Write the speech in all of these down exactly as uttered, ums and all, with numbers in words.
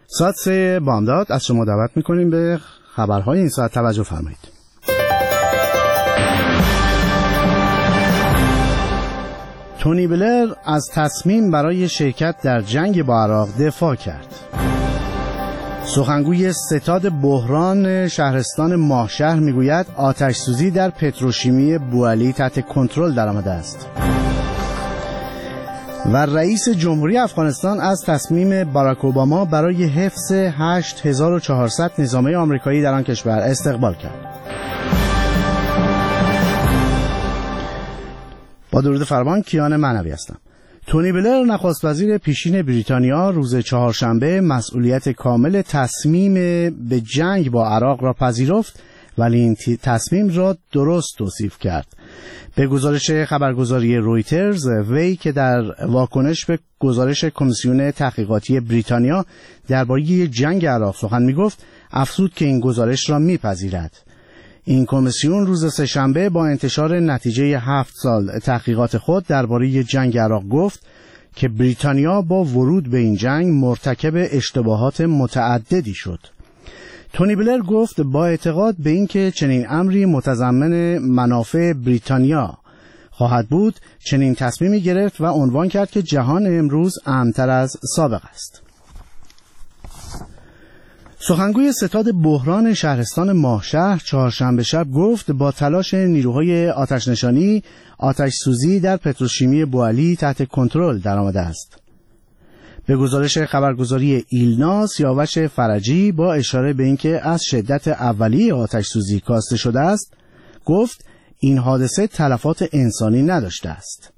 ساعت سه بامداد از شما دعوت میکنیم به خبرهای این ساعت توجه فرمایید. تونی بلر از تصمیم برای شرکت در جنگ با عراق دفاع کرد. سخنگوی ستاد بحران شهرستان ماهشهر میگوید آتش سوزی در پتروشیمی بوعلی تحت کنترل درآمده است. و رئیس جمهوری افغانستان از تصمیم باراک اوباما برای حفظ هشت هزار و چهارصد نظامی آمریکایی در آن کشور استقبال کرد. با درود فراوان، کیان معنوی هستم. تونی بلر نخست وزیر پیشین بریتانیا روز چهارشنبه مسئولیت کامل تصمیم به جنگ با عراق را پذیرفت، ولی این تصمیم را درست توصیف کرد. به گزارش خبرگزاری رویترز، وی که در واکنش به گزارش کمیسیون تحقیقاتی بریتانیا درباره جنگ عراق سخن می‌گفت، افزود که این گزارش را می‌پذیرد. این کمیسیون روز سه‌شنبه با انتشار نتیجه هفت سال تحقیقات خود درباره جنگ عراق گفت که بریتانیا با ورود به این جنگ مرتکب اشتباهات متعددی شد. تونی بلر گفت با اعتقاد به اینکه چنین امری متضمن منافع بریتانیا خواهد بود، چنین تصمیمی گرفت و عنوان کرد که جهان امروز امن‌تر از سابق است. سخنگوی ستاد بحران شهرستان ماهشهر چهارشنبه شب گفت با تلاش نیروهای آتش‌نشانی، آتش سوزی در پتروشیمی بوعلی تحت کنترل درآمده است. به گزارش خبرگزاری ایلنا، سیاوش فرجی با اشاره به اینکه از شدت اولیه آتش سوزی کاسته شده است، گفت این حادثه تلفات انسانی نداشته است.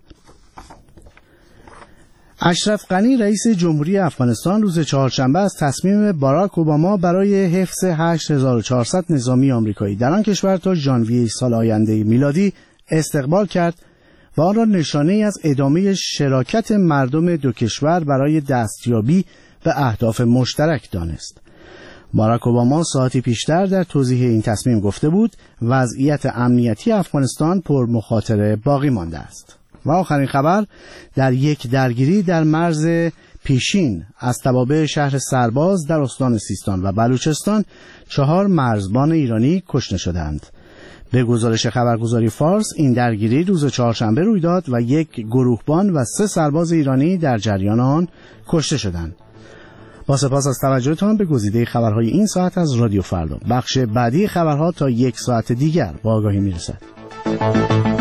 اشرف غنی رئیس جمهوری افغانستان روز چهارشنبه از تصمیم باراک اوباما برای حفظ هشت هزار و چهارصد نظامی آمریکایی در آن کشور تا ژانویه سال آینده میلادی استقبال کرد و آن را نشانه‌ای از ادامه شراکت مردم دو کشور برای دستیابی به اهداف مشترک دانست. باراک اوباما ساعتی پیشتر در توضیح این تصمیم گفته بود وضعیت امنیتی افغانستان پر مخاطره باقی مانده است. و آخرین خبر، در یک درگیری در مرز پیشین از توابع شهر سرباز در استان سیستان و بلوچستان چهار مرزبان ایرانی کشته شدند. به گزارش خبرگزاری فارس، این درگیری روز چهارشنبه روی داد و یک گروهبان و سه سرباز ایرانی در جریان آن کشته شدند. با سپاس از توجهتان به گزیده خبرهای این ساعت از رادیو فردا. بخش بعدی خبرها تا یک ساعت دیگر با آگاهی میرسد.